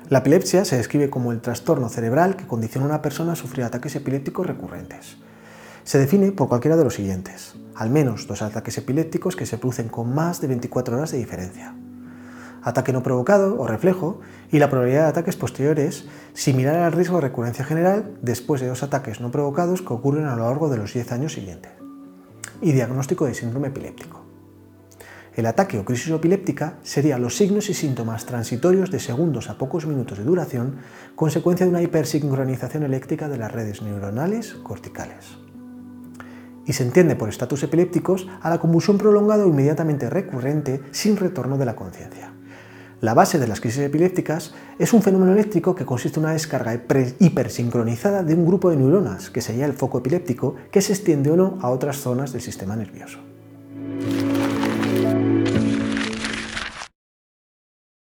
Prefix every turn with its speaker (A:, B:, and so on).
A: La epilepsia se describe como el trastorno cerebral que condiciona a una persona a sufrir ataques epilépticos recurrentes. Se define por cualquiera de los siguientes: al menos 2 ataques epilépticos que se producen con más de 24 horas de diferencia, ataque no provocado o reflejo, y la probabilidad de ataques posteriores similar al riesgo de recurrencia general después de 2 ataques no provocados que ocurren a lo largo de los 10 años siguientes, y diagnóstico de síndrome epiléptico. El ataque o crisis epiléptica serían los signos y síntomas transitorios de segundos a pocos minutos de duración, consecuencia de una hipersincronización eléctrica de las redes neuronales corticales. Y se entiende por estatus epilépticos a la convulsión prolongada o inmediatamente recurrente sin retorno de la conciencia. La base de las crisis epilépticas es un fenómeno eléctrico que consiste en una descarga hipersincronizada de un grupo de neuronas, que sería el foco epiléptico, que se extiende o no a otras zonas del sistema nervioso.